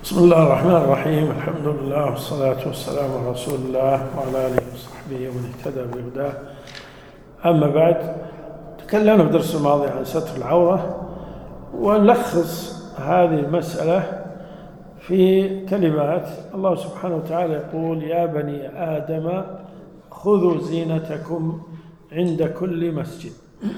بسم الله الرحمن الرحيم. الحمد لله والصلاة والسلام على رسول الله وعلى آله وصحبه ومن اهتدى بهداه. أما بعد، تكلمنا في الدرس الماضي عن ستر العورة، ونلخص هذه المسألة في كلمات. الله سبحانه وتعالى يقول: يا بني آدم خذوا زينتكم عند كل مسجد.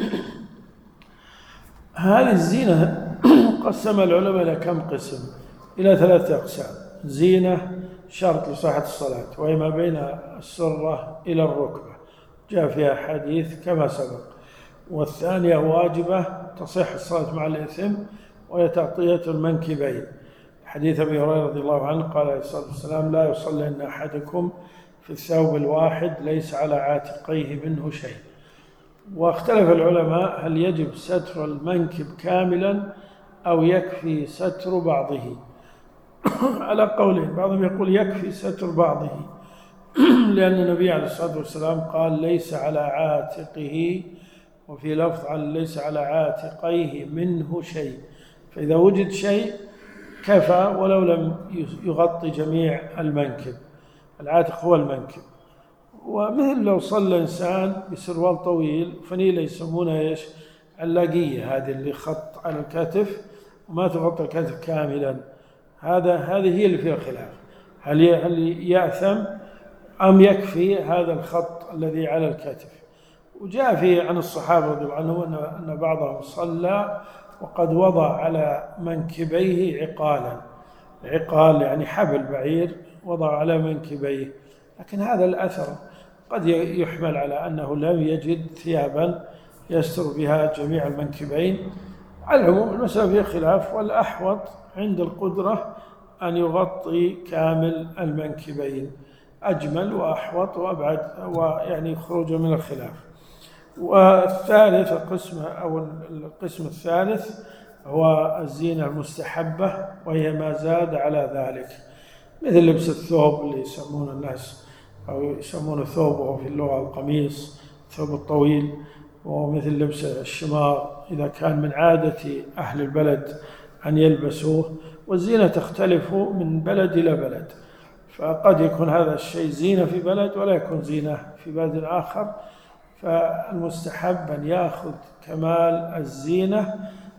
هذه الزينة قسم العلماء إلى كم قسم؟ إلى 3 أقسام. زينة شرط لصحة الصلاة، وهي ما بين السرة إلى الركبة، جاء فيها حديث كما سبق. والثانية واجبة تصح الصلاة مع الإثم، وهي تغطية المنكبين، حديث أبي هريرة رضي الله عنه قال عليه الصلاة والسلام: لا يصلين أحدكم في الثوب الواحد ليس على عاتقيه منه شيء. واختلف العلماء هل يجب ستر المنكب كاملا أو يكفي ستر بعضه، على قولين. بعضهم يقول يكفي ستر بعضه، لأن النبي عليه الصلاة والسلام قال: ليس على عاتقه، وفي لفظ ليس على عاتقيه منه شيء. فإذا وجد شيء كفى ولو لم يغطي جميع المنكب. العاتق هو المنكب. ومثل لو صلى إنسان بسروال طويل، فنيلة يسمونها إيش؟ علاقية، هذه اللي خط على الكتف وما تغطي الكتف كاملا. هذه هي اللي فيها الخلاف، هل يأثم أم يكفي هذا الخط الذي على الكتف. وجاء فيه عن الصحابة رضي الله عنهم أن بعضهم صلى وقد وضع على منكبيه عقالا. عقال يعني حبل بعير وضع على منكبيه، لكن هذا الأثر قد يحمل على أنه لم يجد ثيابا يستر بها جميع المنكبين. على العموم المسألة فيها خلاف، والأحوط عند القدرة أن يغطي كامل المنكبين، أجمل وأحوط وأبعد، ويعني خروجا من الخلاف. والثالث القسم الثالث هو الزينة المستحبة، وهي ما زاد على ذلك، مثل لبس الثوب اللي يسمون الناس أو يسمونه ثوب، وهو في اللغة القميص، الثوب الطويل، ومثل لبس الشمار إذا كان من عادة أهل البلد أن يلبسوه. والزينة تختلف من بلد إلى بلد، فقد يكون هذا الشيء زينة في بلد ولا يكون زينة في بلد آخر. فالمستحب أن يأخذ كمال الزينة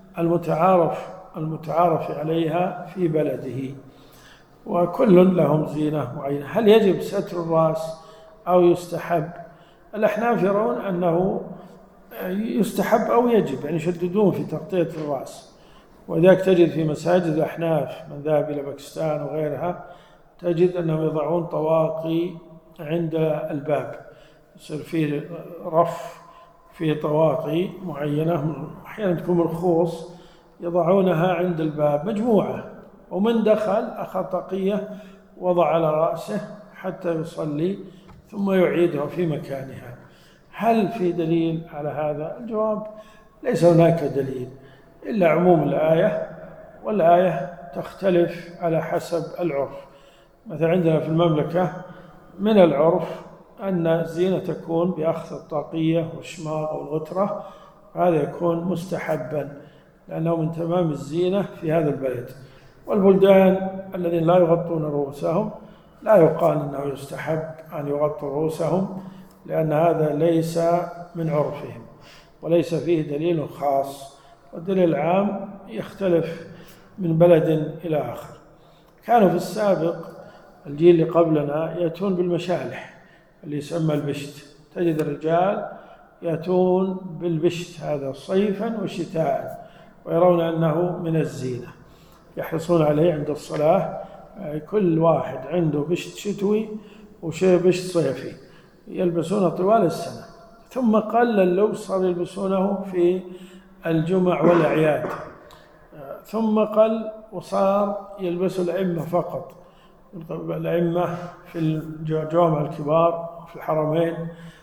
المتعارف عليها في بلده، وكل لهم زينة معينة. هل يجب ستر الرأس أو يستحب؟ الأحناف يرون أنه يستحب أو يجب، يعني يشددون في تغطية الرأس. وذلك تجد في مساجد الأحناف من ذهب إلى باكستان وغيرها، تجد أنهم يضعون طواقي عند الباب، يصير فيه رف في طواقي معينة، أحيانا تكون الخوص، يضعونها عند الباب مجموعة، ومن دخل أخذ طاقية وضع على رأسه حتى يصلي ثم يعيدها في مكانها. هل في دليل على هذا؟ الجواب: ليس هناك دليل إلا عموم الآية، والآية تختلف على حسب العرف. مثلا عندنا في المملكة من العرف أن الزينة تكون بأخذ الطاقية والشماغ والغترة، هذا يكون مستحبا لأنه من تمام الزينة في هذا البلد. والبلدان الذين لا يغطون رؤوسهم لا يقال أنه يستحب أن يغطوا رؤوسهم، لأن هذا ليس من عرفهم وليس فيه دليل خاص. والدليل العام يختلف من بلد إلى آخر. كانوا في السابق الجيل اللي قبلنا يأتون بالمشالح اللي يسمى البشت، تجد الرجال يأتون بالبشت هذا صيفا وشتاء، ويرون أنه من الزينة، يحرصون عليه عند الصلاة. كل واحد عنده بشت شتوي وبشت صيفي يلبسونه طوال السنة، ثم قل اللبس صار يلبسونه في الجمع والأعياد، ثم قل وصار يلبسوا الأئمة فقط، الأئمة في الجوامع الكبار في الحرمين،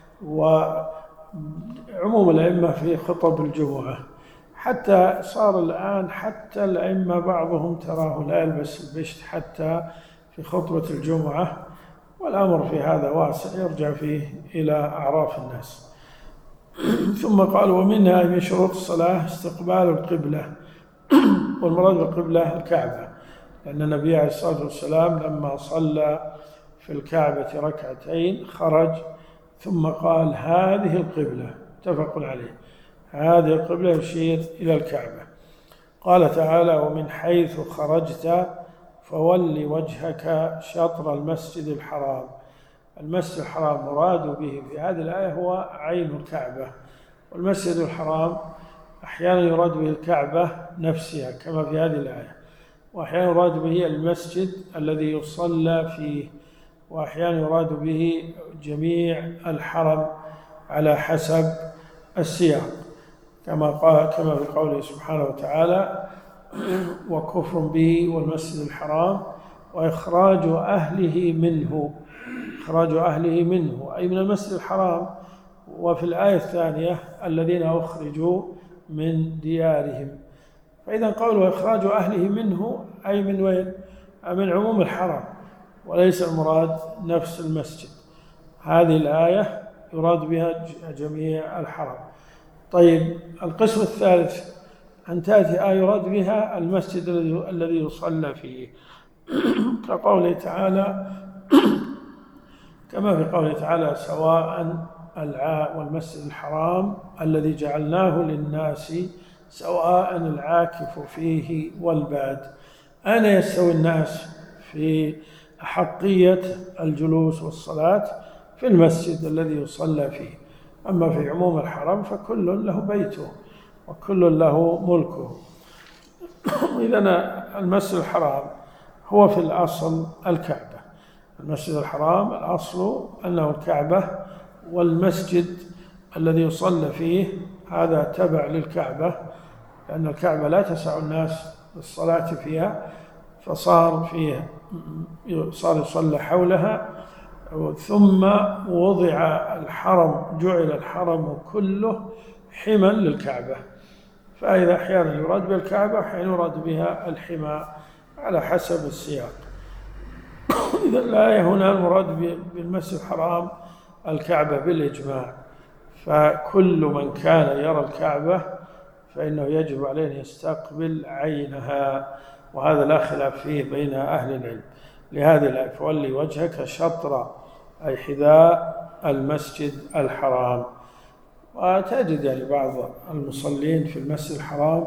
وعموم الأئمة في خطب الجمعة. حتى صار الآن حتى الأئمة بعضهم تراه لا يلبس البشت حتى في خطبة الجمعة، والأمر في هذا واسع يرجع فيه إلى أعراف الناس. ثم قال: ومنها من شروط الصلاة استقبال القبلة، والمراد بالقبلة الكعبة، لأن النبي عليه الصلاة والسلام لما صلى في الكعبة ركعتين خرج ثم قال هذه القبلة، متفق عليه، هذه القبلة يشير إلى الكعبة. قال تعالى ومن حيث خرجت فول وجهك شطر المسجد الحرام. المسجد الحرام مراد به في هذه الآية هو عين الكعبة، والمسجد الحرام أحيانا يراد به الكعبة نفسها كما في هذه الآية، وأحيانا يراد به المسجد الذي يصلى فيه، وأحيانا يراد به جميع الحرم على حسب السياق، كما في قوله سبحانه وتعالى وكفر به والمسجد الحرام وإخراج أهله منه. إخراج أهله منه أي من المسجد الحرام. وفي الآية الثانية الذين أخرجوا من ديارهم. فإذا قوله إخراج أهله منه أي من وين؟ من عموم الحرم، وليس المراد نفس المسجد. هذه الآية يراد بها جميع الحرم. طيب القسم الثالث أن تأتي آية يراد بها المسجد الذي يصلى فيه كقوله تعالى كما في قوله تعالى سواء والمسجد الحرام الذي جعلناه للناس سواء العاكف فيه والباد. أين يستوي الناس في أحقية الجلوس والصلاة؟ في المسجد الذي يصلى فيه. أما في عموم الحرم فكل له بيته وكل له ملكه. إذن المسجد الحرام هو في الأصل الكعبة. المسجد الحرام الأصل أنه الكعبة، والمسجد الذي يصلى فيه هذا تبع للكعبة، لأن الكعبة لا تسع الناس للصلاة فيها، فصار يصلى حولها. ثم وضع الحرم، جعل الحرم كله حما للكعبة، فإذا أحيانا يراد بالكعبة أحيانا يراد بها الحمى على حسب السياق. إذا الآية هنا المراد بالمسجد الحرام الكعبة بالإجماع، فكل من كان يرى الكعبة فإنه يجب عليه أن يستقبل عينها، وهذا لا خلاف فيه بين أهل العلم. لهذه الآية فولي وجهك شطر أي حذاء المسجد الحرام. وتجد يعني بعض المصلين في المسجد الحرام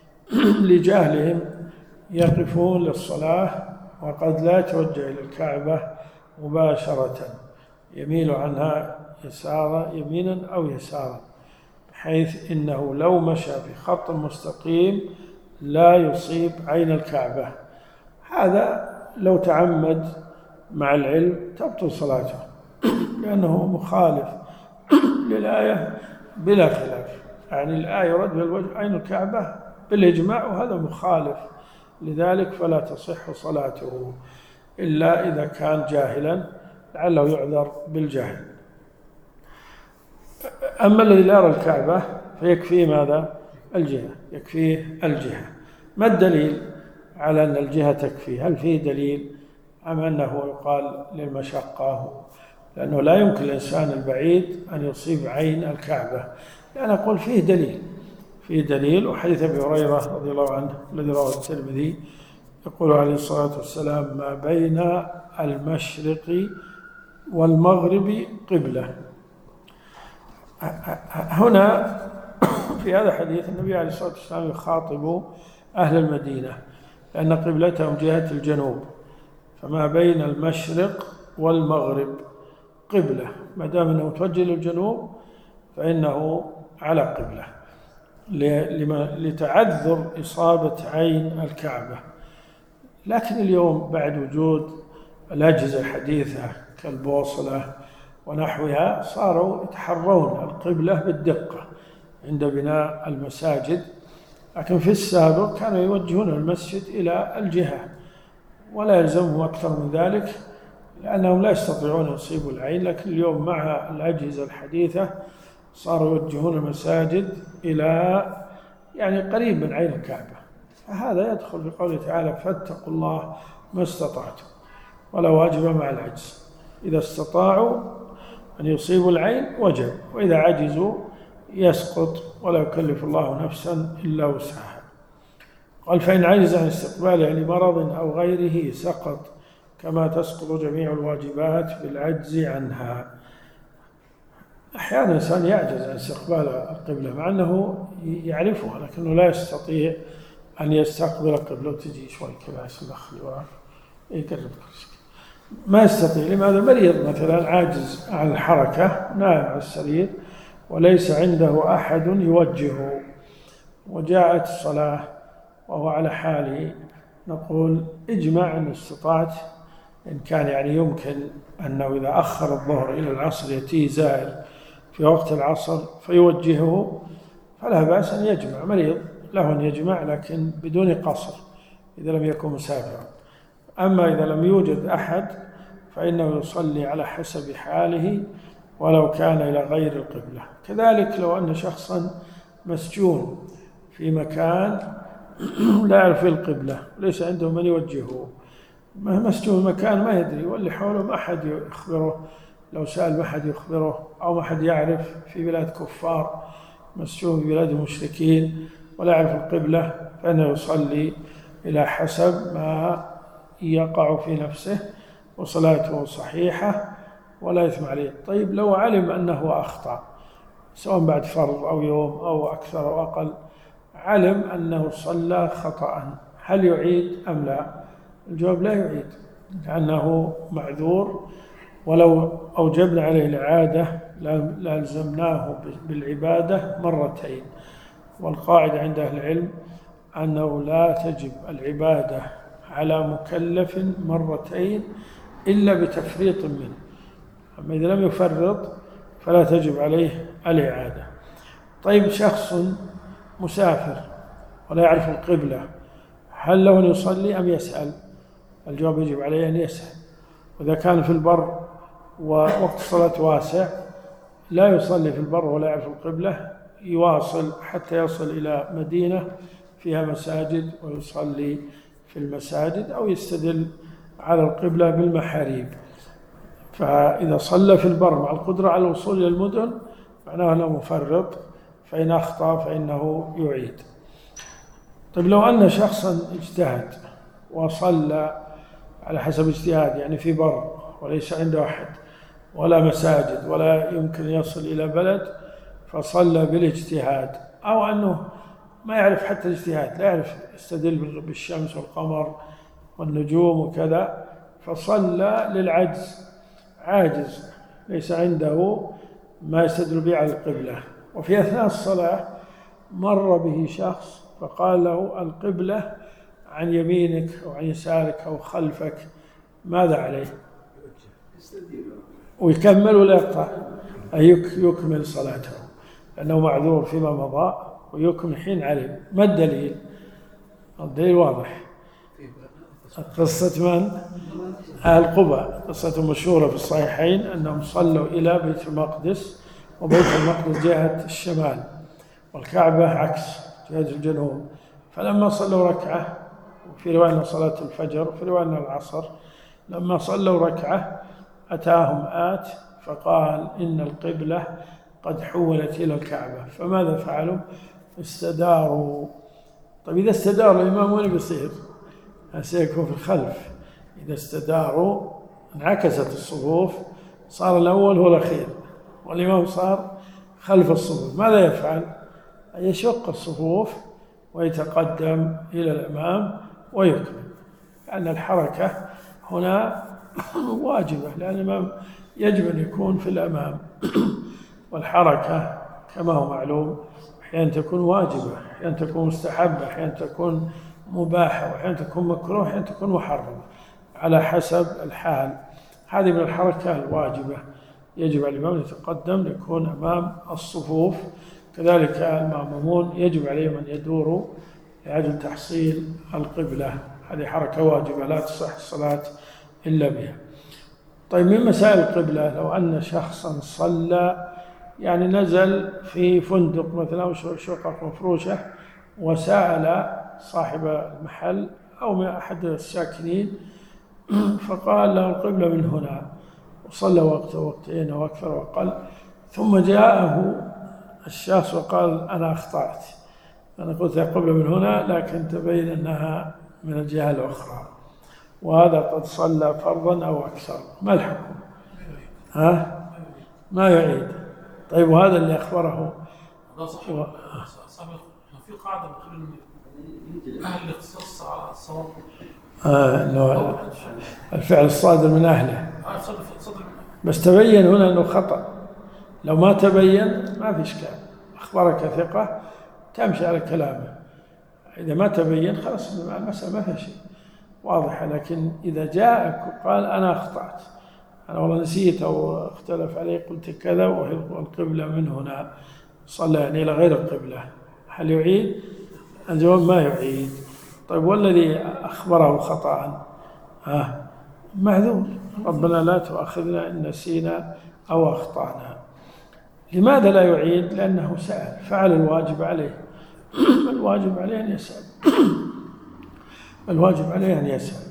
لجهلهم يقفون للصلاة وقد لا يتوجه إلى الكعبة مباشرة، يميل عنها يمينا أو يسارا، حيث إنه لو مشى في خط مستقيم لا يصيب عين الكعبة. هذا لو تعمد مع العلم تبطل صلاته لأنه مخالف للآية بلا خلاف. يعني الآية يرد بالوجه عين الكعبة بالإجماع، وهذا مخالف، لذلك فلا تصح صلاته إلا إذا كان جاهلا لعله يعذر بالجهل. أما الذي لا يرى الكعبة فيكفيه ماذا؟ الجهة، يكفيه الجهة. ما الدليل على أن الجهة تكفيه؟ هل فيه دليل أم أنه يقال للمشقة؟ لأنه لا يمكن الإنسان البعيد أن يصيب عين الكعبة. يعني أقول فيه دليل، وحديث أبي هريرة رضي الله عنه الذي رواه الترمذي يقول عليه الصلاة والسلام ما بين المشرق والمغرب قبلة. هنا في هذا الحديث النبي عليه الصلاة والسلام يخاطب أهل المدينة لأن قبلتهم جهة الجنوب، فما بين المشرق والمغرب قبلة، ما دام أنه متوجه للجنوب فإنه على قبلة، لتعذر إصابة عين الكعبة. لكن اليوم بعد وجود الأجهزة الحديثة كالبوصلة ونحوها صاروا يتحرون القبلة بالدقة عند بناء المساجد، لكن في السابق كانوا يوجهون المسجد إلى الجهة ولا يلزمهم أكثر من ذلك لأنهم لا يستطيعون أن يصيبوا العين. لكن اليوم مع الأجهزة الحديثة صاروا يوجهون المساجد إلى يعني قريب من عين الكعبة، فهذا يدخل في قوله تعالى فاتقوا الله ما استطعتم، ولا واجب مع العجز. إذا استطاعوا أن يصيبوا العين وجب، وإذا عجزوا يسقط ولا يكلف الله نفسا إلا وسعها. قال فإن عجز عن استقباله لمرض أو غيره سقط، كما تسقط جميع الواجبات بالعجز عنها. أحيانا الإنسان يعجز عن استقبال القبلة مع أنه يعرفها، لكنه لا يستطيع أن يستقبل القبلة. وتجي شوي كذا يدخل يقرب كرسي، ما يستطيع. لماذا؟ مريض مثلا عاجز عن الحركة، نائم على السرير وليس عنده أحد يوجهه، وجاءت الصلاة وهو على حاله، نقول اجمع إن استطعت، إن كان يعني يمكن أنه إذا أخر الظهر إلى العصر يأتيه زائر في وقت العصر فيوجهه، فلا بأس أن يجمع. مريض له أن يجمع لكن بدون قصر إذا لم يكن مسافرا. أما إذا لم يوجد أحد فإنه يصلي على حسب حاله ولو كان إلى غير القبلة. كذلك لو أن شخصا مسجون في مكان لا يعرف القبلة وليس عنده من يوجهه، مسجون مكان ما يدري واللي حوله ما أحد يخبره، لو سأل ما أحد يخبره، أو ما أحد يعرف، في بلاد كفار، مسجون في بلاد المشركين ولا يعرف القبلة، فإنه يصلي إلى حسب ما يقع في نفسه وصلاته صحيحة ولا يثم عليه. طيب لو علم أنه أخطأ سواء بعد فرض أو يوم أو أكثر أو أقل، علم أنه صلى خطأ، هل يعيد أم لا؟ الجواب لا يعيد، لأنه معذور، ولو أوجبنا عليه الإعادة لالزمناه بالعبادة مرتين. والقاعدة عند أهل العلم أنه لا تجب العبادة على مكلف مرتين إلا بتفريط منه، أما إذا لم يفرط فلا تجب عليه الإعادة. طيب شخص مسافر ولا يعرف القبلة، هل له أن يصلي أم يسأل؟ الجواب يجب عليه أن يسأل. وإذا كان في البر ووقت الصلاة واسع لا يصلي في البر ولا يعرف القبلة، يواصل حتى يصل إلى مدينة فيها مساجد ويصلي في المساجد، أو يستدل على القبلة بالمحاريب. فإذا صلى في البر مع القدرة على الوصول إلى المدن معناه أنه مفرط، فإن أخطأ فإنه يعيد. طيب لو أن شخصا اجتهد وصلى على حسب اجتهاد، يعني في بر وليس عنده أحد ولا مساجد ولا يمكن يصل إلى بلد، فصلى بالاجتهاد، أو أنه ما يعرف حتى الاجتهاد، لا يعرف يستدل بالشمس والقمر والنجوم وكذا، فصلى للعجز، عاجز ليس عنده ما يستدل به على القبلة، وفي أثناء الصلاة مر به شخص فقال له القبلة عن يمينك أو عن يسارك أو خلفك، ماذا عليه؟ ويكمل ولا يقطع؟ يكمل صلاته لأنه معذور فيما مضى ويكمل حين علم. ما الدليل؟ الدليل واضح، قصة من؟ أهل قباء، قصة مشهورة في الصحيحين أنهم صلوا إلى بيت المقدس، وبيت المقدس جهة الشمال والكعبة عكس جهة الجنوب، فلما صلوا ركعة، وفي رواية أن صلاة الفجر وفي رواية أن العصر، لما صلوا ركعة أتاهم آت فقال إن القبلة قد حولت إلى الكعبة، فماذا فعلوا؟ استداروا. طيب إذا استداروا الإمام وين بيصير؟ سيكون في الخلف. إذا استداروا انعكست الصفوف، صار الأول هو الأخير والإمام صار خلف الصفوف، ماذا يفعل؟ يشق الصفوف ويتقدم إلى الأمام ويكمل، لأن الحركة هنا واجبة، لأن الإمام يجب أن يكون في الأمام. والحركة كما هو معلوم أحيانا تكون واجبة، أحيانا تكون مستحبة، أحيانا تكون مباحة، وأحيانا تكون مكروه، أحيانا تكون محرمة على حسب الحال. هذه من الحركة الواجبة، يجب على الإمام أن يتقدم ليكون أمام الصفوف. كذلك المأمومون يجب عليهم أن يدوروا لأجل تحصيل القبلة، هذه حركة واجبة لا تصح الصلاة إلا بها. طيب من مسائل القبلة، لو أن شخصا صلى يعني نزل في فندق مثلا أو شقق مفروشة وسأل صاحب المحل أو من أحد الساكنين فقال له القبلة من هنا، وصلى وقت وقتين أو أكثر وأقل، ثم جاءه الشخص وقال أنا أخطأت، أنا قلت قبل من هنا لكن تبين أنها من الجهة الأخرى، وهذا قد صلى فرضا أو أكثر، ما الحكم؟ ها؟ ما يعيد. طيب وهذا اللي أخبره سابق في قاعدة بتقول إن أهل الاختصاص على الصواب. الفعل الصادر من أهله. بس تبين هنا أنه خطأ. لو ما تبين ما في إشكال، أخبرك ثقة تمشي على كلامه. إذا ما تبين خلاص المسألة ما فيها شيء واضحة. لكن إذا جاءك وقال أنا أخطأت، أنا والله نسيت أو اختلف علي قلت كذا والقبلة من هنا، صلى يعني إلى غير القبلة، هل يعيد؟ الجواب ما يعيد. طيب والذي أخبره خطأ معذور، ربنا لا تؤاخذنا إن نسينا أو أخطأنا. لماذا لا يعيد؟ لأنه سأل، فعل الواجب عليه. الواجب عليه أن يسأل. الواجب عليه أن يسأل.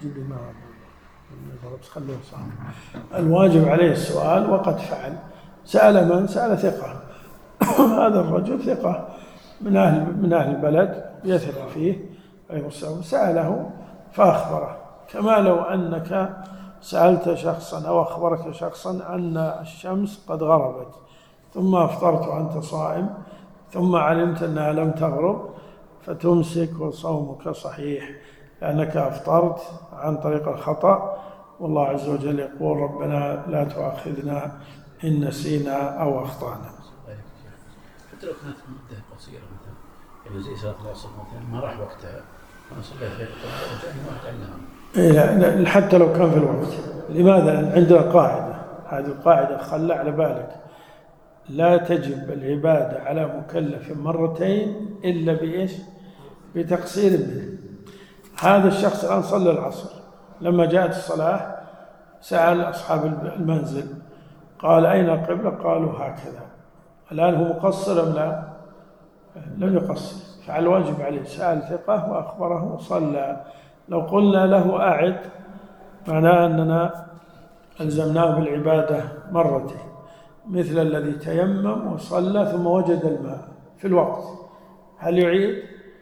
الواجب عليه السؤال وقد فعل. سأل من؟ سأل ثقة. هذا الرجل ثقة من أهل البلد يثق فيه، سأله فأخبره. كما لو أنك سألت شخصا أو أخبرك شخصا أن الشمس قد غربت ثم أفطرت وأنت صائم ثم علمت أنها لم تغرب فتمسك وصومك صحيح لأنك أفطرت عن طريق الخطأ. والله عز وجل يقول ربنا لا تؤاخذنا إن نسينا أو أخطأنا. حتى لو كانت مدة قصيرة مثلا يعني زي صلاة العصر مثلا ما راح وقتها أنا صليت في القرآن وجاءني وقت علمها. حتى لو كان في الوقت. لماذا؟ عندنا قاعدة، هذه القاعدة خلى على بالك، لا تجب العبادة على مكلف مرتين إلا بإيش؟ بتقصير منه. هذا الشخص الآن صلى العصر، لما جاءت الصلاة سأل أصحاب المنزل قال أين القبلة؟ قالوا هكذا. الآن هو مقصر أم لا؟ لم يقصر، فعل الواجب عليه، سأل ثقة وأخبره وصلى. لو قلنا له أعد معناه أننا ألزمناه بالعبادة مرتين، مثل الذي تيمم وصلى ثم وجد الماء في الوقت، هل يعيد؟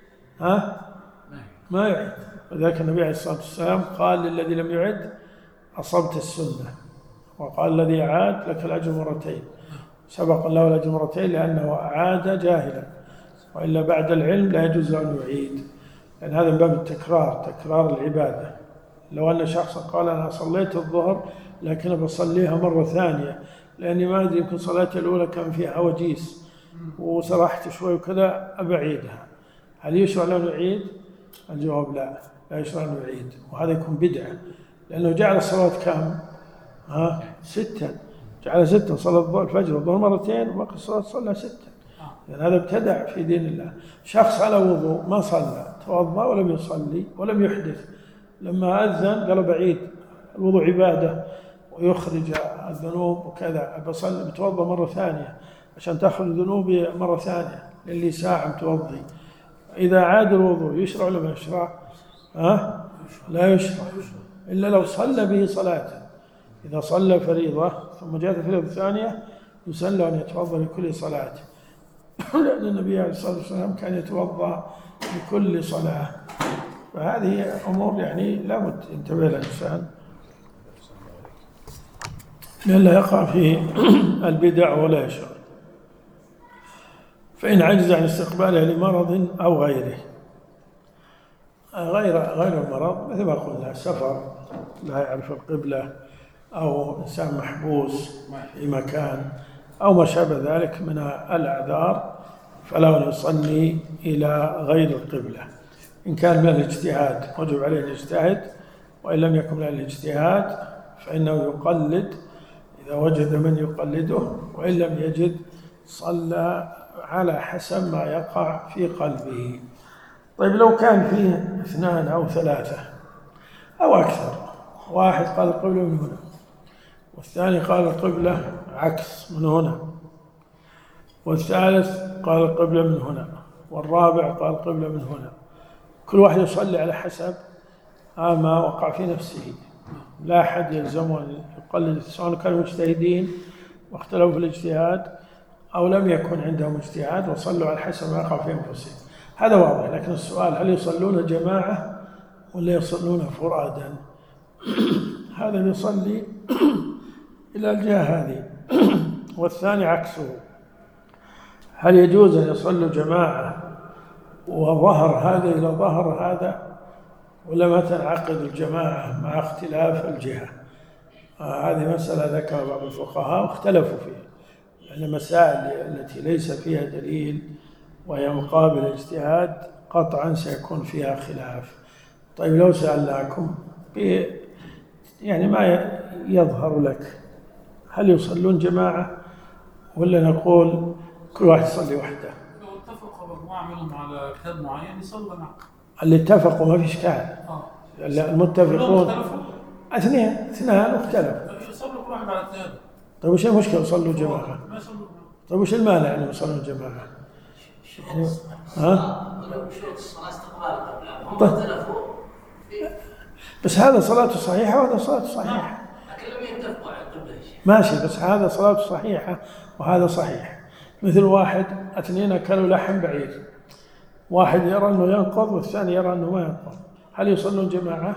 ما يعيد. وذلك النبي عليه الصلاة والسلام قال للذي لم يعد أصبت السنة، وقال الذي عاد لك الأجر مرتين. سبق له الأجر مرتين لأنه أعاد جاهلا، وإلا بعد العلم لا يجوز أن يعيد، لأن هذا من باب التكرار، تكرار العبادة. لو أن شخصا قال أنا صليت الظهر لكن بصليها مرة ثانية لأني ما أدري يمكن صلاتي الأولى كان فيها وجيس وسرحت شوي وكذا أبعيدها، هل يشرع له يعيد؟ الجواب لا يشرع له يعيد، وهذا يكون بدعة، لأنه جعل الصلاة كم؟ 6، جعل 6، صلى الفجر والظهر مرتين وباقي الصلاة صلى 6، لأن هذا ابتدع في دين الله. شخص على وضوء ما صلى، توضأ ولم يصلي ولم يحدث، لما أذن قال بعيد، الوضوء عبادة ويخرج الذنوب وكذا، بتوضأ مرة ثانية عشان تأخذ ذنوبي مرة ثانية للي ساعة متوضي. إذا عاد الوضوء يشرع ولا ما يشرع؟ لا يشرع إلا لو صلى به صلاة. إذا صلى فريضة ثم جاءت الفريضة الثانية يسن له أن يتوضأ لكل صلاة، لأن النبي عليه الصلاة والسلام كان يتوضأ لكل صلاة. فهذه أمور يعني لابد ينتبه لها الإنسان لئلا يقع في البدع ولا يشرع. فإن عجز عن استقباله لمرض أو غيره، غير المرض مثل ما قلنا سفر لا يعرف القبلة، أو إنسان محبوس في مكان أو ما شابه ذلك من الأعذار، فلا يصلي إلى غير القبلة. إن كان من الاجتهاد وجب عليه الاجتهاد، وإن لم يكن من الاجتهاد فإنه يقلد إذا وجد من يقلده، وإن لم يجد صلى على حسب ما يقع في قلبه. طيب لو كان فيه 2 أو 3 أو أكثر، واحد قال القبلة من هنا والثاني قال القبلة عكس من هنا، والثالث قال القبلة من هنا، والرابع قال القبلة من هنا، كل واحد يصلي على حسب ما وقع في نفسه، لا أحد يلزمه أن يقلد، سواء كانوا مجتهدين واختلفوا في الاجتهاد أو لم يكن عندهم اجتهاد وصلوا على حسب ما يقع في أنفسهم. هذا واضح. لكن السؤال هل يصلون جماعة ولا يصلون فرادا؟ هذا يصلي إلى الجهة هذه، والثاني عكسه. هل يجوز أن يصلوا جماعة وظهر هذا إلى ظهر هذا، ولا ما تنعقد الجماعة مع اختلاف الجهة؟ هذه مسألة ذكر بعض الفقهاء واختلفوا فيها، لأن المسائل التي ليس فيها دليل وهي مقابل اجتهاد قطعا سيكون فيها خلاف. طيب لو سألناكم يعني ما يظهر لك، هل يصلون جماعة ولا نقول كل واحد يصلي وحده؟ لو اتفقوا مجموعة منهم على كتاب معين يصلوا معه. اللي اتفقوا ما في إشكال. المتفقون اثنان واختلفوا. يصلوا كل واحد على اجتهاده. طيب وش المشكلة يصلوا جماعة؟ ما يصلوا. طيب وش المانع أن يصلون جماعة؟ يعني شروط الصلاة استقبال قبلها، هم اختلفوا. بس هذا صلاته صحيحة وهذا صلاته صحيحة. لكن لم يتفقوا على القبلة. ماشي، بس هذا صلاته صحيحة وهذا صحيح. مثل اثنين أكلوا لحم بعير، واحد يرى أنه ينقض والثاني يرى أنه ما ينقض، هل يصلون جماعة؟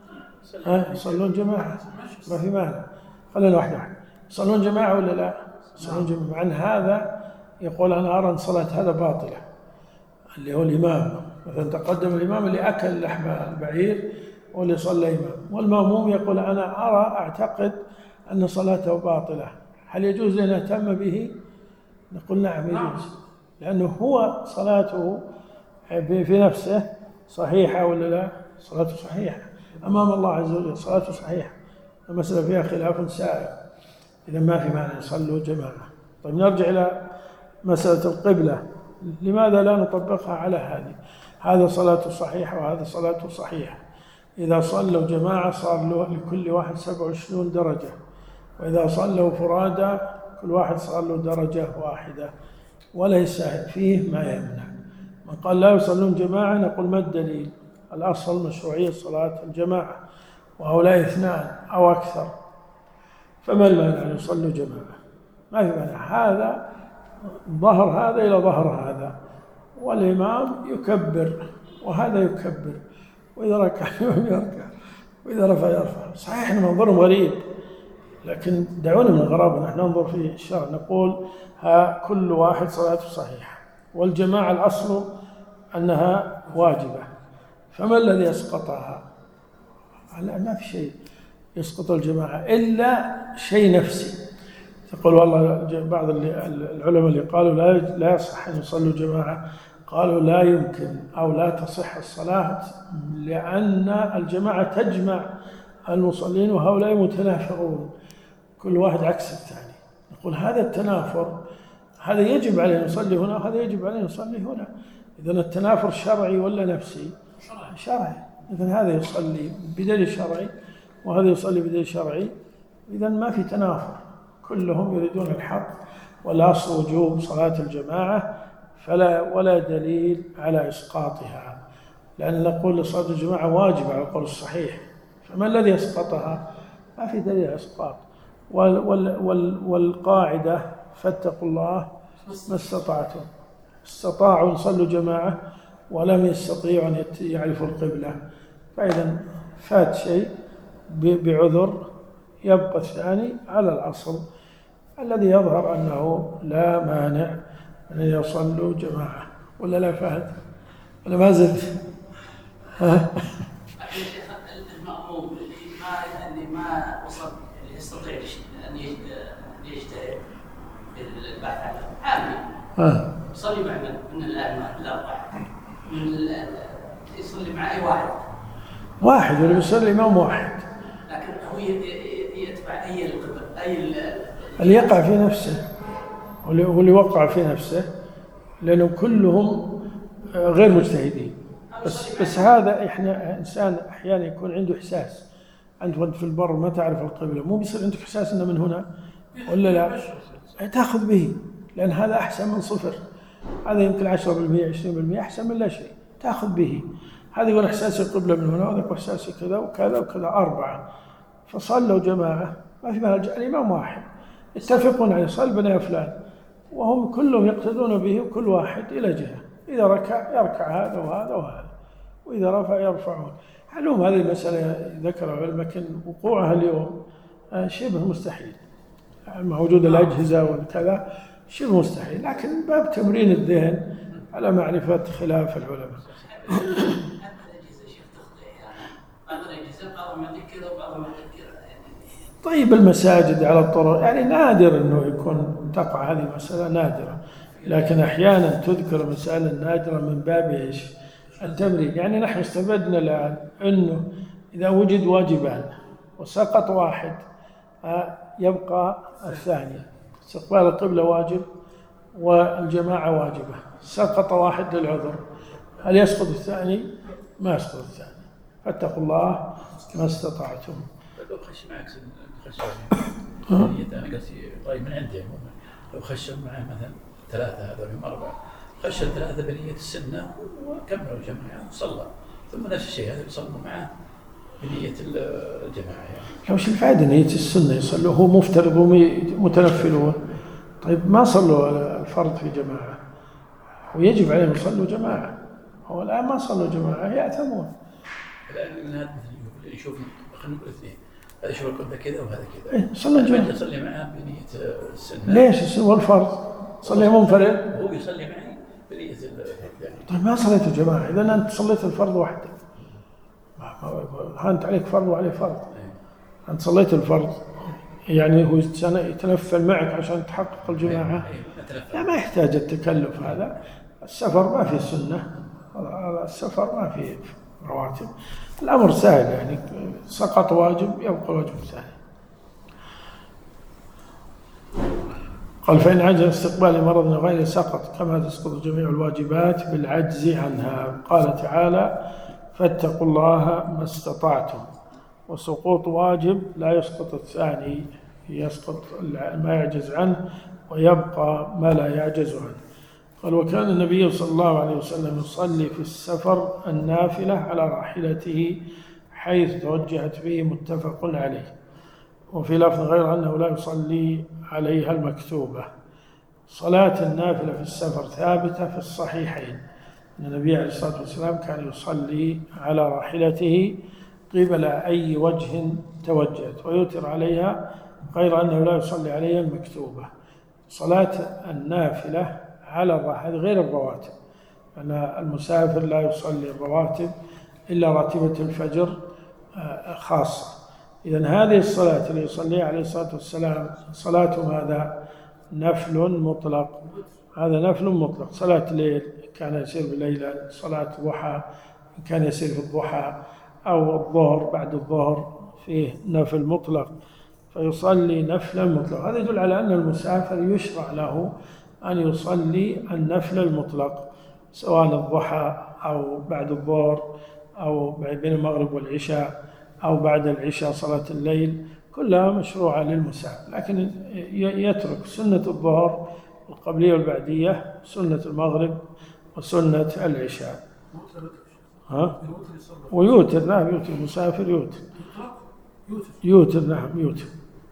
يصلون جماعة، ما في مانع. خلينا واحد يصلون جماعة ولا لا؟ يصلون جماعة. عن هذا يقول أنا أرى أن صلاة هذا باطلة، اللي هو الإمام. مثلا تقدم الإمام اللي أكل لحم البعير واللي صلى إمام، والمأموم يقول أنا أعتقد أن صلاته باطلة، هل يجوز أن نهتم به؟ نقول نعم يجوز، لأنه هو صلاته في نفسه صحيحة ولا لا؟ صلاته صحيحة أمام الله عز وجل، صلاته صحيحة. المسألة فيها خلاف سائر، إذا ما في معنى يصلوا جماعة. طيب نرجع إلى مسألة القبلة، لماذا لا نطبقها على هذه؟ هذا صلاته صحيحة وهذا صلاته صحيحة. إذا صلوا جماعة صار لكل واحد 27 درجة، وإذا صلوا فرادى كل واحد صار له درجة واحدة، وليس فيه ما يمنع. من قال لا يصلون جماعة نقول ما الدليل؟ الأصل مشروعية صلاة الجماعة، وهؤلاء 2 أو أكثر، فما المانع أن يصلوا جماعة؟ ما في مانع. هذا ظهر هذا إلى ظهر هذا، والإمام يكبر وهذا يكبر، وإذا ركع يركع وإذا رفع يرفع. صحيح أن منظرهم غريب، لكن دعونا من الغرابة، نحن ننظر في الشرع نقول كل واحد صلاته صحيحة، والجماعة الأصل أنها واجبة، فما الذي يسقطها؟ ما في شيء يسقط الجماعة إلا شيء نفسي. تقول والله بعض العلماء اللي قالوا لا يصح أن يصلوا جماعة، قالوا لا يمكن أو لا تصح الصلاة لأن الجماعة تجمع المصلين وهؤلاء متنافرون، كل واحد عكس الثاني. نقول هذا التنافر هذا يجب عليه أن يصلي هنا وهذا يجب عليه أن يصلي هنا. إذن التنافر شرعي ولا نفسي؟ شرعي. إذن هذا يصلي بدليل شرعي وهذا يصلي بدليل شرعي، إذن ما في تنافر، كلهم يريدون الحق، والأصل وجوب صلاة الجماعة ولا دليل على إسقاطها، لأن نقول صلاة الجماعة واجبة على القول الصحيح، فما الذي يسقطها؟ ما في دليل على إسقاط. والقاعدة فاتقوا الله ما استطعتم، استطاعوا يصلوا جماعة ولم يستطيعوا أن يعرفوا القبلة، فإذا فات شيء بعذر، يبقى الثاني على الأصل الذي يظهر أنه لا مانع أن يصلوا جماعة. ولا لا فهد؟ ولا ما زلت؟ المأموم اللي ما وصل يستطيع أن يجتهد البحث عنه عامي يصلي مع من الأئمة الأربعة، يصلي مع أي واحد ولا يصلي إمام واحد، لكن هو يتبع اللي يقع في نفسه واللي وقع في نفسه، لأنه كلهم غير مجتهدين. بس هذا إحنا إنسان أحيانا يكون عنده إحساس، أنت في البر ما تعرف القبلة، مو بيصير عندك إحساس إنه من هنا ولا لا، تأخذ به، لأن هذا أحسن من 0، هذا يمكن 10% 20% أحسن من لا شيء، تأخذ به. هذا يقول إحساسي القبلة من هنا، وهذا يقول إحساسي كذا وكذا وكذا، 4 فصلوا جماعة ما في مانع، الإمام واحد يتفقون عليه، صل بنا يا فلان، وهم كلهم يقتدون به وكل واحد إلى جهة، إذا ركع يركع هذا وهذا وهذا، وإذا رفع يرفعون. علوم هذه المسألة ذكر العلماء، لكن وقوعها اليوم شبه مستحيل، مع وجود الأجهزة وكذا شبه مستحيل، لكن باب تمرين الذهن على معرفة خلاف العلماء. طيب المساجد على الطرق يعني نادر أنه يكون تقع هذه مسألة نادرة، لكن أحيانا تذكر مسألة نادرة من باب إيش؟ التمرين. يعني نحن استفدنا الآن أنه إذا وجد واجبان وسقط واحد يبقى الثاني. استقبال القبلة واجب والجماعة واجبة، سقط واحد للعذر، هل يسقط الثاني؟ ما يسقط الثاني. فاتقوا الله ما استطعتم. لو خش معك طيب من عندي عموما، لو خش معه مثلا 3 هذول يوم 4 خش 3 بنية السنة وكملوا الجماعة وصلى، ثم نفس الشيء هذا يصلوا معه بنية الجماعة. يعني وش الفائدة نية السنة يصلوا؟ هو مفترض ومتنفلون، طيب ما صلوا الفرض في جماعة ويجب عليهم يصلوا جماعة، هو الآن ما صلوا جماعة يأثمون. الآن هذا مثل يشوف، خلينا نقول اثنين، هذا يشوف القبلة كذا وهذا كذا، صلى جماعة يصلي معه بنية السنة. ليش السنة والفرض؟ صلي منفرد، هو يصلي معي بنية الفرض. طيب ما صليت جماعة، إذا أنت صليت الفرض وحدك، هانت عليك فرض وعليه فرض. أنت صليت الفرض، يعني هو يتنفل معك عشان تحقق الجماعة. لا ما يحتاج التكلف هذا. السفر ما فيه سنة، السفر ما فيه رواتب، الأمر سهل، يعني سقط واجب يبقى واجب ثاني. قال فإن عجز استقبال مرض غير سقط كما تسقط جميع الواجبات بالعجز عنها. قال تعالى فاتقوا الله ما استطعتم، وسقوط واجب لا يسقط الثاني، يسقط ما يعجز عنه ويبقى ما لا يعجز عنه. قال وكان النبي صلى الله عليه وسلم يصلي في السفر النافلة على راحلته حيث توجهت به، متفق عليه. وفي لفظ غير أنه لا يصلي عليها المكتوبة. صلاة النافلة في السفر ثابتة في الصحيحين أن النبي عليه الصلاة والسلام كان يصلي على راحلته قبل أي وجه توجهت ويوتر عليها، غير أنه لا يصلي عليها المكتوبة. صلاة النافلة على الراحلة غير الرواتب، أن المسافر لا يصلي الرواتب إلا راتبة الفجر خاصة. إذن هذه الصلاة اللي يصليها عليه الصلاة والسلام صلاة ماذا؟ نفل مطلق، هذا نفل مطلق. صلاة ليل كان يسير بالليل، صلاة ضحى كان يسير في الضحى، أو الظهر بعد الظهر فيه نفل مطلق، فيصلي نفلا مطلق. هذا يدل على أن المسافر يشرع له أن يصلي النفل المطلق، سواء الضحى أو بعد الظهر أو بين المغرب والعشاء أو بعد العشاء صلاة الليل، كلها مشروعة للمسافر، لكن يترك سنة الظهر القبلية والبعدية، سنة المغرب وسنة العشاء. ويوتر، نعم يوتر، المسافر يوتر نعم يوتر.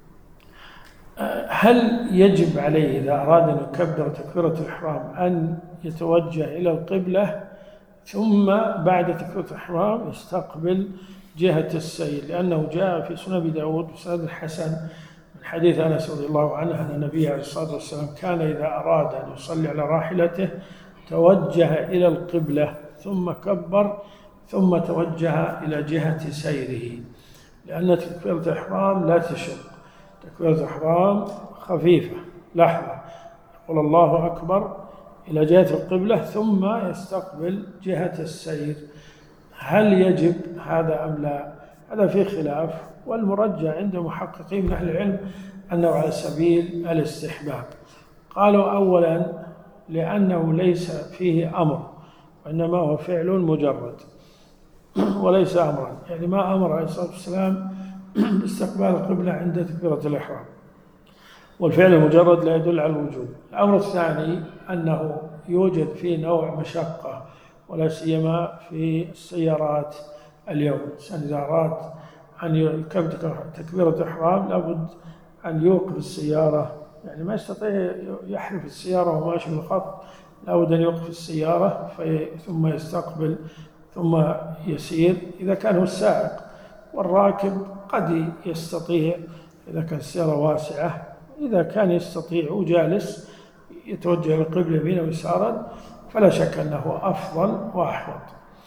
هل يجب عليه إذا أراد أن يكبر تكبيرة الإحرام أن يتوجه إلى القبلة ثم بعد تكبيرة الإحرام يستقبل جهة السير؟ لأنه جاء في سنن أبي داود بسند الحسن من حديث أنس رضي الله عنه أن النبي عليه الصلاة والسلام كان إذا أراد أن يصلي على راحلته توجه إلى القبلة ثم كبر ثم توجه إلى جهة سيره، لأن تكبيرة الإحرام لا تشق، تكبيرة الإحرام خفيفة لحظة، يقول الله أكبر إلى جهة القبلة ثم يستقبل جهة السير. هل يجب هذا أم لا؟ هذا فيه خلاف، والمرجع عند محققين من أهل العلم أنه على سبيل الاستحباب. قالوا أولا لأنه ليس فيه أمر، وإنما هو فعل مجرد وليس أمرا، يعني ما أمر عليه الصلاة والسلام باستقبال القبلة عند تكبيرة الإحرام، والفعل المجرد لا يدل على الوجوب. الأمر الثاني أنه يوجد فيه نوع مشقة، ولا سيما في السيارات اليوم. إذا أراد أن يكبر تكبيرة الإحرام لابد أن يوقف السيارة، يعني ما يستطيع يحرف السيارة وهو ماشي بالخط لابد أن يوقف السيارة ثم يستقبل ثم يسير إذا كان هو السائق. والراكب قد يستطيع إذا كان السيارة واسعة، إذا كان يستطيع وجالس يتوجه للقبلة يمينا ويسارا فلا شك أنه أفضل وأحوط.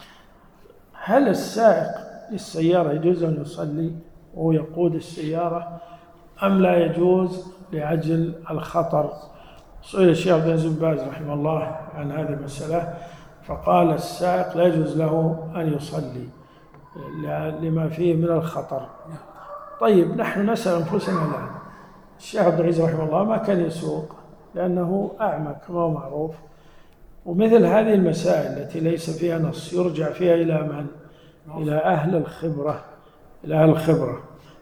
هل السائق للسيارة يجوز أن يصلي وهو يقود السيارة أم لا يجوز لأجل الخطر؟ سئل الشيخ عبد العزيز بن باز رحمه الله عن هذه المسألة فقال السائق لا يجوز له أن يصلي لما فيه من الخطر. طيب نحن نسأل أنفسنا الآن، الشيخ عبد العزيز رحمه الله ما كان يسوق لأنه أعمى كما هو معروف، ومثل هذه المسائل التي ليس فيها نص يرجع فيها إلى من؟ إلى أهل الخبرة، إلى أهل الخبرة،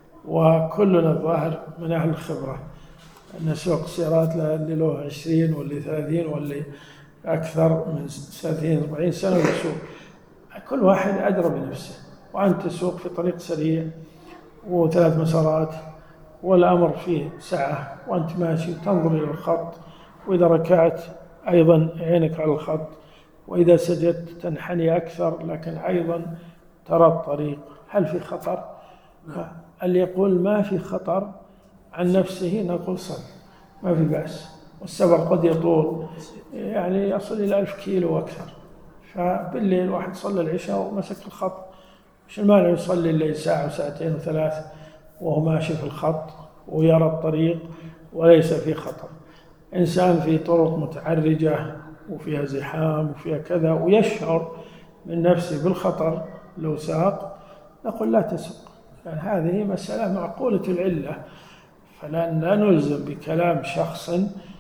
وكلنا الظاهر من أهل الخبرة. نسوق سيارات اللي له 20 واللي 30 واللي أكثر من 30-40 سنة يسوق، كل واحد أدرى بنفسه. وأنت تسوق في طريق سريع و3 مسارات والأمر فيه سعة وأنت ماشي تنظر إلى الخط، وإذا ركعت أيضا عينك على الخط، وإذا سجدت تنحني أكثر لكن أيضا ترى الطريق. هل في خطر؟ اللي يقول ما في خطر عن نفسه نقول صل، ما في بأس، والسفر قد يطول يعني يصل إلى 1000 كيلو وأكثر، فبالليل واحد صلى العشاء ومسك الخط، مش المانع يصلي الليل ساعة وساعتين و3 وهو ماشي في الخط ويرى الطريق وليس في خطر. إنسان في طرق متعرجة وفيها زحام وفيها كذا ويشعر من نفسه بالخطر لو ساق نقول لا تسق، يعني هذه مسألة معقولة العلة، فلا نلزم بكلام شخص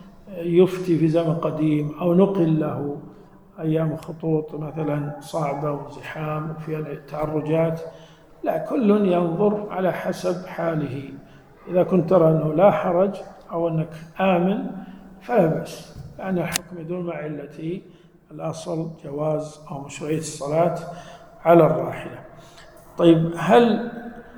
يفتي في زمن قديم أو نقل له أيام خطوط مثلا صعبة وزحام وفيها تعرجات. لا، كل ينظر على حسب حاله. إذا كنت ترى أنه لا حرج أو أنك آمن فلا بأس، لأن الحكم يدور مع علته، الأصل جواز أو مشروعية الصلاة على الراحلة. طيب هل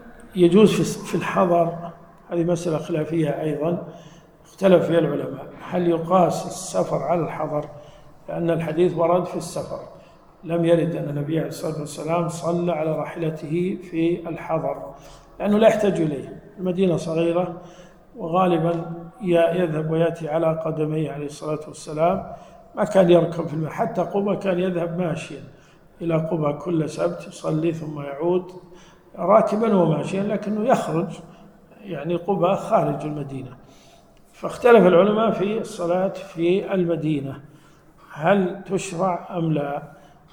يجوز في الحضر؟ هذه مسألة خلافية أيضا اختلف فيها العلماء، هل يقاس السفر على الحضر؟ لأن الحديث ورد في السفر، لم يرد أن النبي عليه الصلاة والسلام صلى على راحلته في الحضر لأنه لا يحتاج إليه. المدينة صغيرة وغالبا يذهب ويأتي على قدميه عليه الصلاة والسلام، ما كان يركب في الماء، حتى قبى كان يذهب ماشيا إلى قبى كل سبت يصلي ثم يعود راكبا وماشيا، لكنه يخرج يعني قبى خارج المدينة. فاختلف العلماء في الصلاة في المدينة هل تشرع أم لا،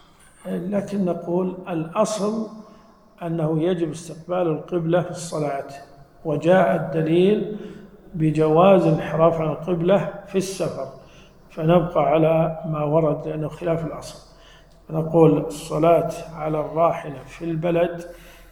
لكن نقول الأصل أنه يجب استقبال القبلة في الصلاة، وجاء الدليل بجواز انحراف عن القبلة في السفر، فنبقى على ما ورد لأنه خلاف الأصل. نقول الصلاة على الراحلة في البلد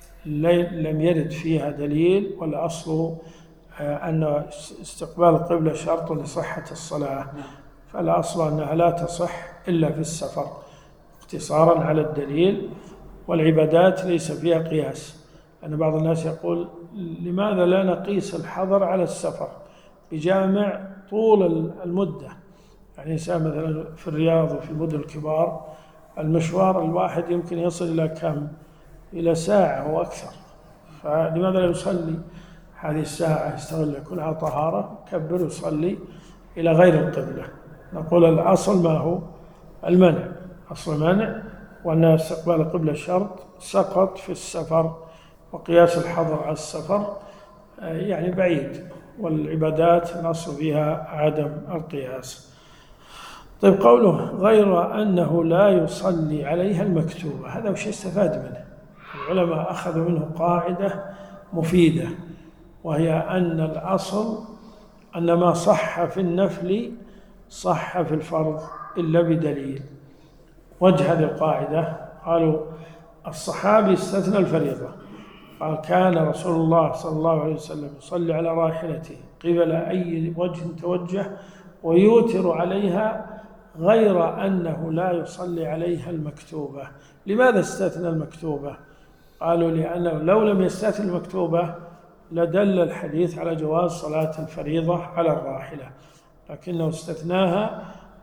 لم يرد فيها دليل، والأصل أن استقبال القبلة شرط لصحة الصلاة، فالأصل أنها لا تصح إلا في السفر اقتصارا على الدليل. والعبادات ليس فيها قياس، لأن بعض الناس يقول لماذا لا نقيس الحضر على السفر بجامع طول المدة، يعني إنسان مثلا في الرياض وفي المدن الكبار المشوار الواحد يمكن يصل إلى كم؟ إلى ساعة وأكثر، فلماذا لا يصلي هذه الساعة يستغل يكون على طهارة كبر يصلي إلى غير القبلة؟ نقول الأصل ما هو؟ المنع، أصل منع، وأن استقبال القبلة شرط سقط في السفر، وقياس الحضر على السفر يعني بعيد، والعبادات الأصل فيها عدم القياس. طيب قوله غير أنه لا يصلي عليها المكتوبة، هذا وش يستفاد منه؟ العلماء أخذوا منه قاعدة مفيدة، وهي أن الأصل أن ما صح في النفل صح في الفرض إلا بدليل. وجه هذه القاعدة قالوا الصحابي استثنى الفريضة، قال كان رسول الله صلى الله عليه وسلم يصلي على راحلته قبل أي وجه توجه ويوتر عليها، غير أنه لا يصلي عليها المكتوبة. لماذا استثنى المكتوبة؟ قالوا لأنه لو لم يستثنى المكتوبة لدل الحديث على جواز صلاة الفريضة على الراحلة، لكنه استثناها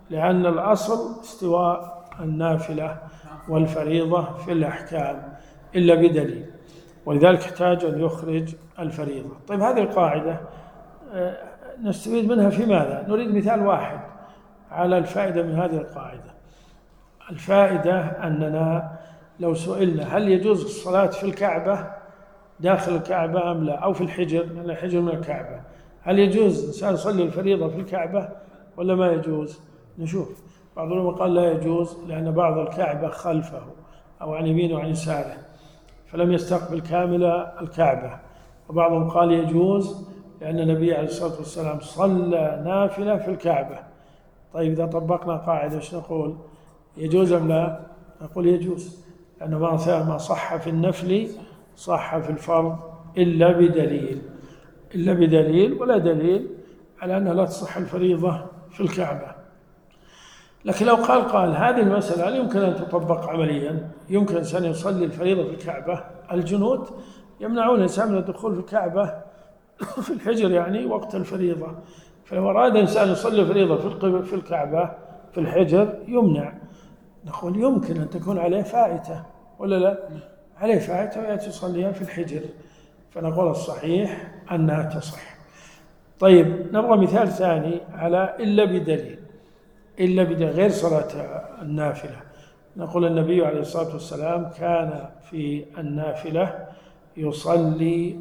لأن الأصل استواء النافلة والفريضة في الأحكام إلا بدليل، ولذلك احتاج أن يخرج الفريضة. طيب هذه القاعدة نستفيد منها في ماذا؟ نريد مثال واحد على الفائدة من هذه القاعدة. الفائدة أننا لو سئلنا هل يجوز الصلاة في الكعبة داخل الكعبة أم لا، أو في الحجر، لأن الحجر من الكعبة، هل يجوز الإنسان يصلي الفريضة في الكعبة ولا ما يجوز؟ نشوف. بعض العلماء قال لا يجوز لأن بعض الكعبة خلفه أو عن يمينه وعن يساره فلم يستقبل كامل الكعبة، وبعضهم قال يجوز لأن النبي عليه الصلاة والسلام صلى نافلة في الكعبة. طيب إذا طبقنا قاعدة ايش نقول؟ يجوز أم لا؟ نقول يجوز، لأنه ما صح في النفل صح في الفرض إلا بدليل ولا دليل على أنها لا تصح الفريضة في الكعبة. لكن لو قال هذه المسألة هل يمكن أن تطبق عمليا؟ يمكن الإنسان يصلي الفريضة في الكعبة؟ الجنود يمنعون الإنسان من الدخول في الكعبة في الحجر يعني وقت الفريضة، فلو أراد الإنسان يصلي الفريضة في الكعبة في الحجر يمنع. نقول يمكن أن تكون عليه فائتة ولا لا؟ عليه فائتة ويأتي يصليها في الحجر، فنقول الصحيح أنها تصح. طيب نبغى مثال ثاني على إلا بدليل غير صلاة النافلة. نقول النبي عليه الصلاة والسلام كان في النافلة يصلي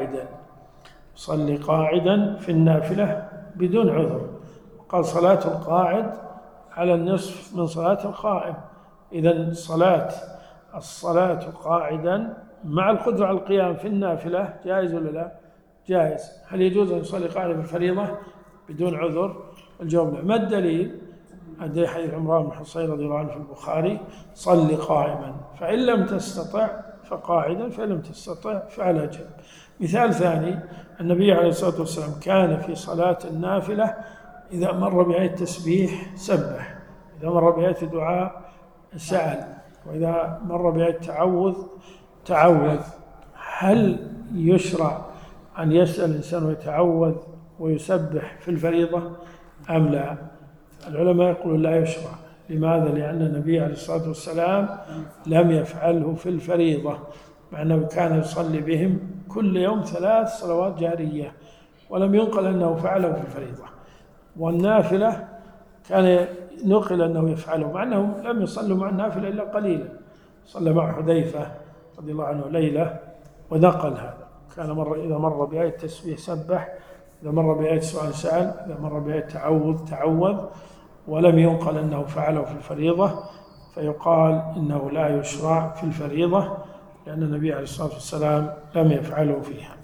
قاعدا في النافلة بدون عذر، قال صلاة القاعد على النصف من صلاة القائم. إذن الصلاة قاعدا مع القدرة على القيام في النافلة جائز ولا لا؟ جائز. هل يجوز أن يصلي قاعدا في الفريضة بدون عذر؟ الجواب لا. ما الدليل؟ حديث عمران بن حصين رضي الله عنه في البخاري صل قائما فإن لم تستطع فقاعدا فإن لم تستطع فعلى جنب. مثال ثاني، النبي عليه الصلاة والسلام كان في صلاة النافلة إذا مر بآية التسبيح سبح، إذا مر بآية الدعاء سأل، وإذا مر بآية تعوذ. هل يشرع أن يسأل الإنسان ويتعوذ ويسبح في الفريضة أم لا؟ العلماء يقولون لا يشرع. لماذا؟ لأن النبي عليه الصلاة والسلام لم يفعله في الفريضة، مع أنه كان يصلي بهم كل يوم 3 صلوات جارية، ولم ينقل أنه فعله في الفريضة. والنافلة كان نقل أنه يفعله، مع أنهم لم يصلوا مع النافلة إلا قليلا. صلى مع حذيفة رضي الله عنه ليلة ونقل هذا، كان إذا مر بآية التسبيح سبح، إذا مر بآية سؤال سأل، إذا مر بآية تعوذ، ولم ينقل أنه فعله في الفريضة، فيقال إنه لا يشرع في الفريضة لأن النبي عليه الصلاة والسلام لم يفعله فيها.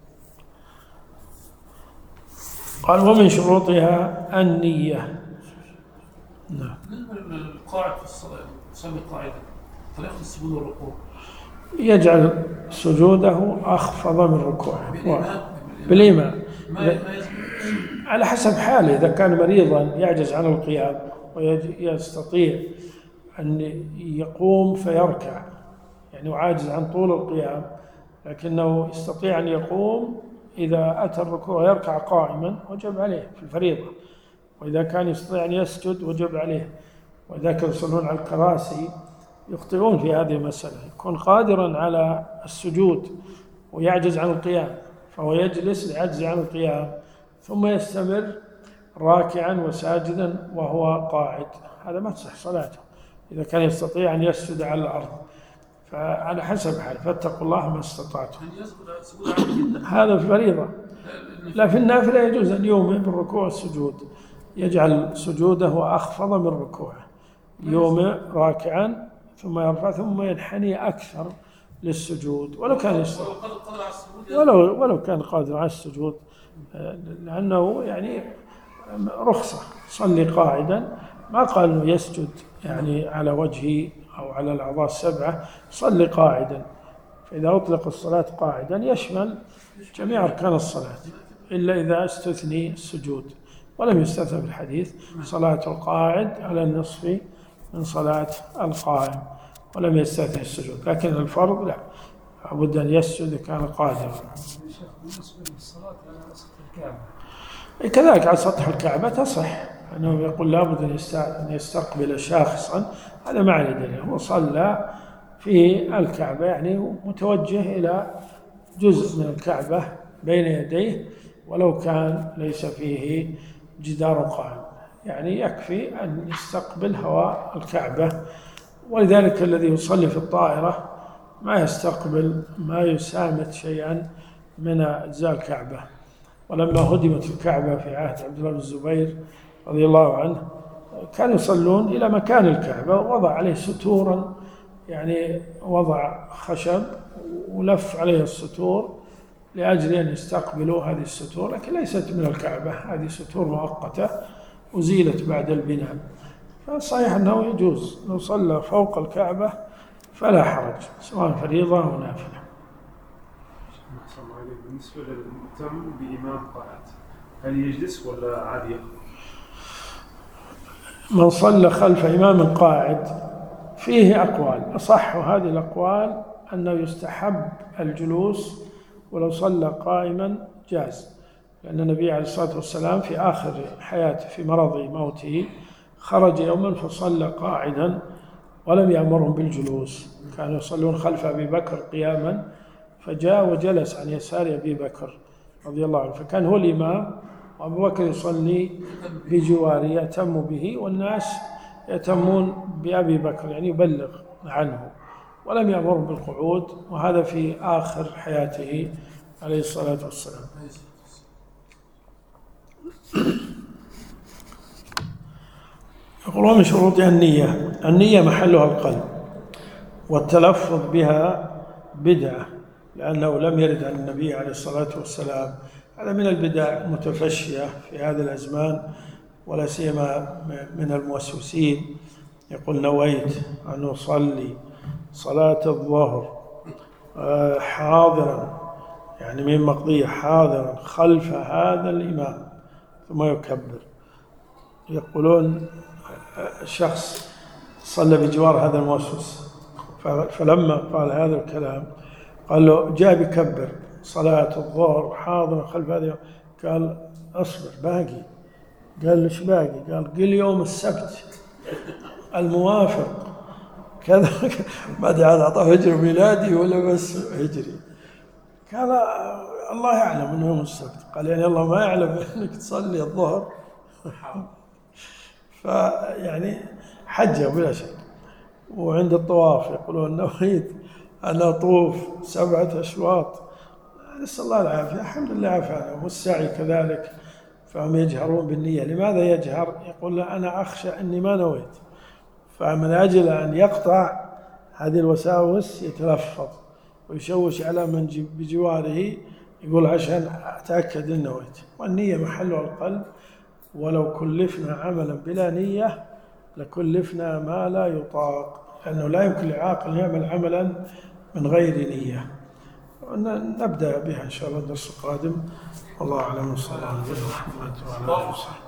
قال ومن شروطها النية. نعم. القاعد في الصلاة يصلي قاعدا طريقة السجود والركوع يجعل سجوده أخفض من ركوعه بالإيمان على حسب حاله. إذا كان مريضا يعجز عن القيام ويستطيع أن يقوم فيركع، يعني عاجز عن طول القيام لكنه يستطيع أن يقوم، إذا أتى الركوع يركع قائما وجب عليه في الفريضة. وإذا كان يستطيع أن يسجد وجب عليه. وإذا كانوا يصلون على الكراسي يخطئون في هذه المسألة، يكون قادرا على السجود ويعجز عن القيام فهو يجلس لعجز عن القيام ثم يستمر راكعا وساجدا وهو قاعد، هذا ما تصح صلاته. إذا كان يستطيع أن يسجد على الأرض فعلى حسب حال، فاتقوا الله ما استطعتم. هذا في الفريضة. لا في النافلة يجوز أن يومئ بالركوع والسجود، يجعل سجوده أخفض من ركوعه، يومئ راكعا ثم يرفع ثم ينحني أكثر للسجود ولو كان يستطيع، ولو كان قادر على السجود، لأنه يعني رخصة. صلي قاعدا، ما قال أنه يسجد يعني على وجهه أو على الأعضاء السبعة، صلي قاعدا. فإذا أطلق الصلاة قاعدا يشمل جميع أركان الصلاة إلا إذا استثني السجود، ولم يستثنى في الحديث صلاة القاعد على النصف من صلاة القائم، ولم يستثني السجود. لكن الفرض لا، لابد أن يسجد إذا كان قادرا. كذلك على سطح الكعبة تصح، أنه يقول لابد أن يستقبل شاخصا، هذا ما عليه دليل. هو صلى في الكعبة يعني متوجه إلى جزء من الكعبة بين يديه، ولو كان ليس فيه جدار قائم، يعني يكفي أن يستقبل هواء الكعبة. ولذلك الذي يصلي في الطائرة ما يستقبل ما يسامت شيئا من أجزاء الكعبة. ولما هدمت الكعبة في عهد عبد الله بن الزبير رضي الله عنه كانوا يصلون إلى مكان الكعبة ووضع عليه ستورا، يعني وضع خشب ولف عليه الستور لأجل أن يستقبلوا هذه الستور، لكن ليست من الكعبة، هذه ستور مؤقتة أزيلت بعد البناء. فصحيح أنه يجوز لو صلى فوق الكعبة فلا حرج، سواء فريضة أو نافلة. بالنسبة للمؤتم بإمام قاعد، هل يجلس ولا عادي يقف؟ من صلى خلف إمام قاعد فيه أقوال، أصح هذه الأقوال أنه يستحب الجلوس، ولو صلى قائما جاز، لأن النبي عليه الصلاة والسلام في آخر حياته في مرض موته خرج يوما فصلى قاعدا ولم يأمرهم بالجلوس، كانوا يصلون خلف أبي بكر قياما، فجاء وجلس عن يسار أبي بكر رضي الله عنه، فكان هو الإمام وأبو بكر يصلي بجواره يأتم به، والناس يأتمون بأبي بكر يعني يبلغ عنه، ولم يأمرهم بالقعود، وهذا في آخر حياته عليه الصلاة والسلام. يقول ومن شروطها النية، النية محلها القلب، والتلفظ بها بدعة، لأنه لم يرد عن النبي عليه الصلاة والسلام. هذا من البدع المتفشية في هذا الأزمان، ولا سيما من الموسوسين، يقول نويت أن أصلي صلاة الظهر حاضرا، يعني من مقضية حاضرا خلف هذا الإمام، ثم يكبر. يقولون شخص صلى بجوار هذا الموسوس، فلما قال هذا الكلام قال له جاء بكبر صلاة الظهر حاضرا خلف هذا، قال أصبر باقي. قال له باقي؟ قال قل يوم السبت الموافق كذا ما أدري هذا أعطاه هجري ميلادي ولا بس هجري. قال الله يعلم أنه يوم السبت. قال يعني الله ما يعلم أنك تصلي الظهر؟ فيعني حجة بلا شك. وعند الطواف يقولون نويت أن أطوف 7 أشواط، نسأل الله العافية، الحمد لله عافانا. والسعي كذلك، فهم يجهرون بالنية. لماذا يجهر؟ يقول لا أنا أخشى أني ما نويت، فمن أجل أن يقطع هذه الوساوس يتلفظ ويشوش على من بجواره، يقول عشان أتأكد أن نويت. والنية محلها القلب، ولو كلفنا عملا بلا نية لكلفنا ما لا يطاق، لأنه لا يمكن لعاقل يعمل عملا من غير نية. نبدأ بها إن شاء الله الدرس القادم. والله أعلم. صلى الله عليه وسلم.